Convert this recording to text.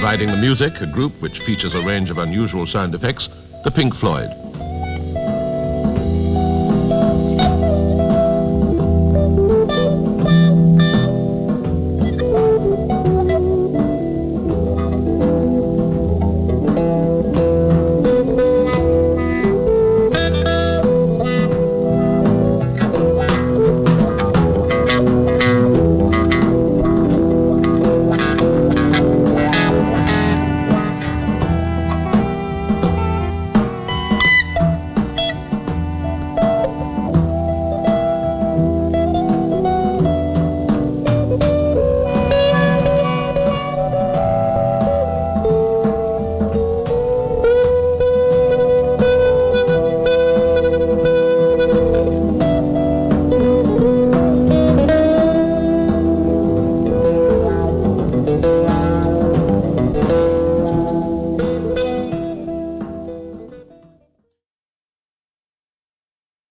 Providing the music, a group which features a range of unusual sound effects, the Pink Floyd.